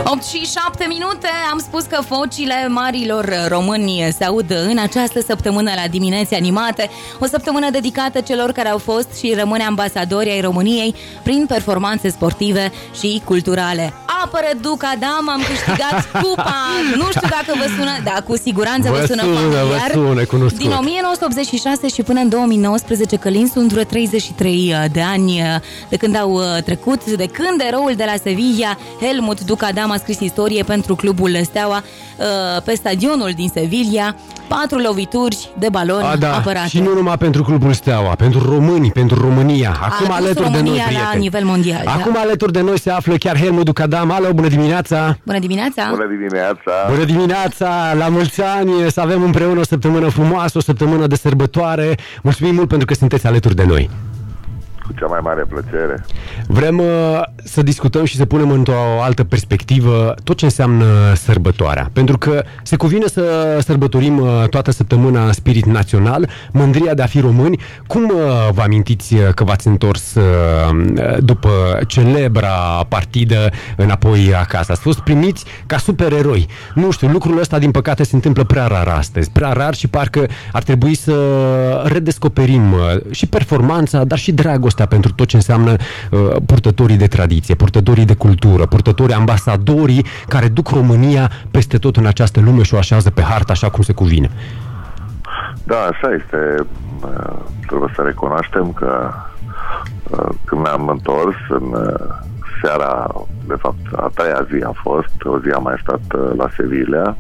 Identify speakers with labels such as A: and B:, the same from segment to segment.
A: 8 și 7 minute. Am spus că vocile marilor români se aud în această săptămână la Dimineți Animate. O săptămână dedicată celor care au fost și rămâne ambasadori ai României prin performanțe sportive și culturale. Apără Duca Dama, am câștigat cupa. Nu știu dacă vă sună, da, cu siguranță vă sună familiar. Din 1986 și până în 2019, Călin, sunt vreo 33 de ani de când au trecut, de când eroul de la Sevilla, Helmut Duca Dama, a scris istorie pentru clubul Steaua pe stadionul din Sevilla. 4 lovituri de balon apărate.
B: Și nu numai pentru clubul Steaua, pentru români, pentru România. Acum alături de noi, prieteni,
A: la nivel mondial.
B: Acum alături de noi se află chiar Helmut Duca Dama. Alo, bună dimineața!
A: Bună dimineața!
C: Bună dimineața!
B: Bună dimineața! La mulți ani, să avem împreună o săptămână frumoasă, o săptămână de sărbătoare. Mulțumim mult pentru că sunteți alături de noi.
C: Cu cea mai mare plăcere.
B: Vrem să discutăm și să punem într-o altă perspectivă tot ce înseamnă sărbătoarea. Pentru că se cuvine să sărbătorim toată săptămâna în spirit național, mândria de a fi români. Cum vă amintiți că v-ați întors după celebra partidă înapoi acasă? Ați fost primiți ca supereroi. Nu știu, lucrul ăsta din păcate se întâmplă prea rar astăzi. Prea rar și parcă ar trebui să redescoperim și performanța, dar și dragostea pentru tot ce înseamnă purtătorii de tradiție, purtătorii de cultură, purtătorii, ambasadorii care duc România peste tot în această lume și o așează pe hartă așa cum se cuvine.
C: Da, așa este. Trebuie să recunoaștem că când ne-am întors în seara, de fapt a treia zi a fost, o zi am mai stat la Sevilla.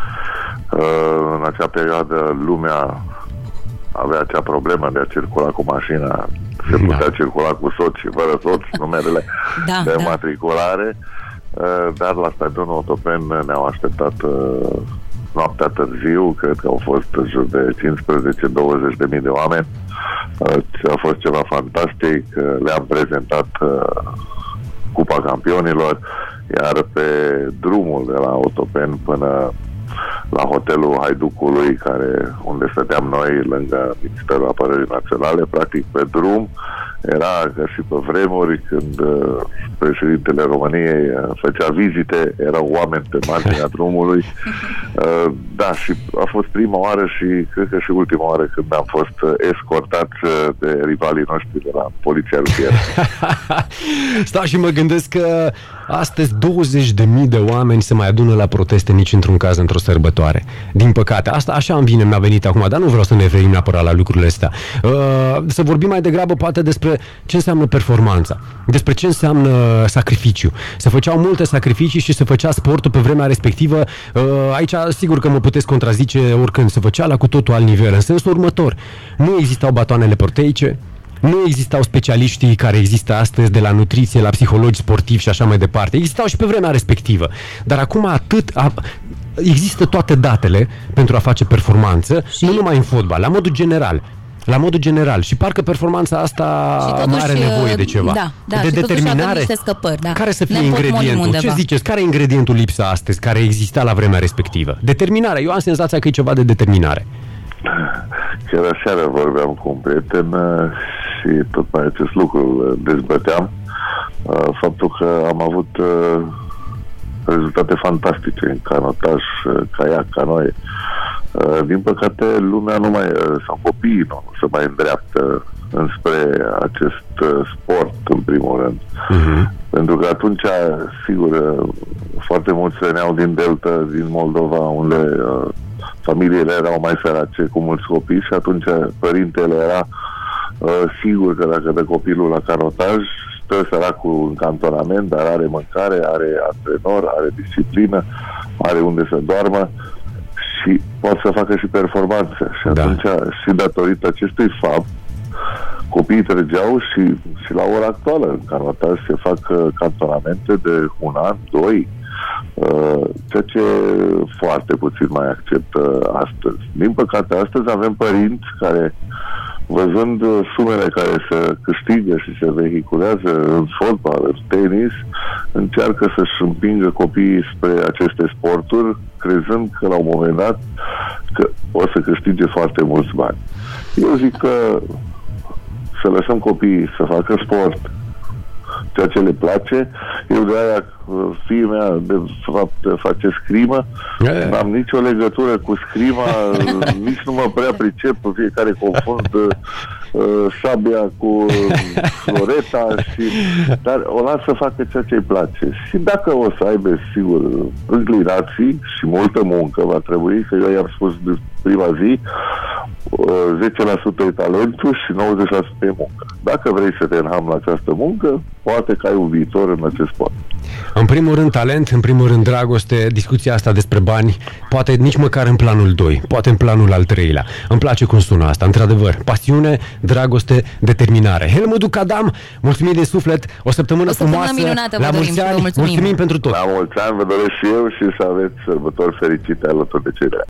C: În acea perioadă lumea avea acea problemă de a circula cu mașina. Se putea circula cu soț și fără soț, numerele de matriculare, dar la stadionul Otopen ne-au așteptat noaptea târziu, cred că au fost în jur de 15-20 de mii de oameni. A fost ceva fantastic, le-am prezentat Cupa Campionilor, iar pe drumul de la Otopen până la hotelul Haiducului, unde stăteam noi lângă Ministerul Apărării Naționale, practic pe drum, era ca și pe vremuri când președintele României făcea vizite, erau oameni pe marginea drumului. Da, și a fost prima oară și cred că și ultima oară când am fost escortat de rivalii noștri de la Poliția Rutieră.
B: Stau și mă gândesc că astăzi 20.000 de oameni se mai adună la proteste, nici într-un caz într-o sărbătoare. Din păcate, asta așa mi-a venit acum, dar nu vreau să ne referim neapărat la lucrurile astea. Să vorbim mai degrabă poate despre ce înseamnă performanța, despre ce înseamnă sacrificiu. Se făceau multe sacrificii și se făcea sportul pe vremea respectivă. Aici sigur că mă puteți contrazice oricând, se făcea la cu totul alt nivel. În sensul următor, nu existau batoanele proteice, nu existau specialiștii care există astăzi, de la nutriție, la psihologi sportivi și așa mai departe. Existau și pe vremea respectivă. Dar acum există toate datele pentru a face performanță, nu numai în fotbal, la modul general. La modul general. Și parcă performanța asta mai are nevoie de ceva. De determinare.
A: Scăpări,
B: Care să fie ingredientul? Ce ziceți? Care e ingredientul lipsa astăzi, care exista la vremea respectivă? Determinarea. Eu am senzația că e ceva de determinare.
C: Chiar aseară vorbeam cu un prieten și tot mai acest lucru dezbăteam. Faptul că am avut rezultate fantastice în canotaj, caiac, canoe. Din păcate, lumea nu mai, sau copiii nu se mai îndreaptă înspre acest sport, în primul rând. Pentru că atunci, sigur, foarte mulți veneau din Delta, din Moldova, unde familiile erau mai sărace, cu mulți copii, și atunci părintele era sigur că dacă dă copilul la canotaj, stă săracul în cantonament, dar are mâncare, are antrenor, are disciplină, are unde să doarmă și poate să facă și performanțe. Și atunci, și datorită acestui fapt, copiii trăgeau și la ora actuală în canotaj se fac cantonamente de 1 an, 2, ceea ce foarte puțin mai acceptă astăzi. Din păcate, astăzi avem părinți care, văzând sumele care se câștigă și se vehiculează în fotbal, în tenis, încearcă să-și împingă copiii spre aceste sporturi, crezând că la un moment dat că o să câștige foarte mulți bani. Eu zic că să lăsăm copiii să facă sport, ceea ce le place. Eu de aia, fiii mea, de fapt, face scrimă. N-am nicio legătură cu scrima, nici nu mă prea pricep, fiecare confund sabia cu floreta, dar o las să facă ceea ce îi place. Și dacă o să aibă, sigur, înclinații și multă muncă va trebui, că eu i-am spus de prima zi, 10% e talentul și 90% e muncă. Dacă vrei să te înham la această muncă, poate că ai un viitor în acest sport.
B: În primul rând talent, în primul rând dragoste, discuția asta despre bani, poate nici măcar în planul 2, poate în planul al 3-lea. Îmi place cum sună asta, într-adevăr. Pasiune, dragoste, determinare. Helmut Ducadam, mulțumim din suflet, o săptămână frumoasă,
A: minunată,
B: la mulți ani, mulțumim pentru tot.
C: La mulți ani, vă doresc și eu și să aveți sărbători fericite alături de cei dragi.